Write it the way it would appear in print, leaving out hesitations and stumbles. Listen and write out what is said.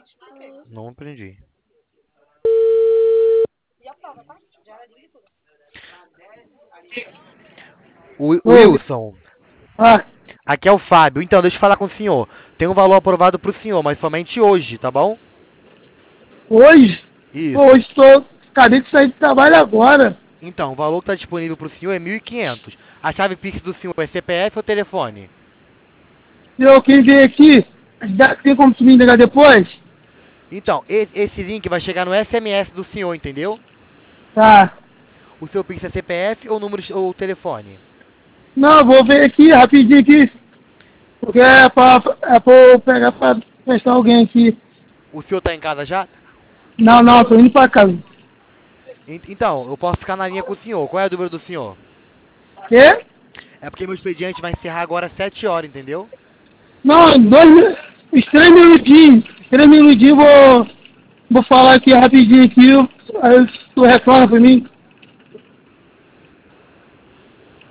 Não aprendi. Ô, Wilson, ah, aqui é o Fábio. Então, deixa eu falar com o senhor. Tem um valor aprovado pro senhor, mas somente hoje, tá bom? hoje? Isso. Hoje acabei de sair de trabalho agora. Então, o valor que está disponível pro senhor é 1.500. A chave Pix do senhor é CPF ou telefone? Se eu quem ver aqui, tem como tu me ligar depois? Então, esse link vai chegar no SMS do senhor, entendeu? Tá. O seu Pix é CPF ou número ou telefone? Não, vou ver aqui rapidinho aqui, porque é pra eu pegar pra prestar alguém aqui. O senhor tá em casa já? Não, não, tô indo pra casa. Então, eu posso ficar na linha com o senhor. Qual é o número do senhor? Quê? É porque meu expediente vai encerrar agora às 7 horas, entendeu? Não, os 3 minutinhos. 3 minutinhos vou falar aqui rapidinho aqui, aí tu reclama pra mim.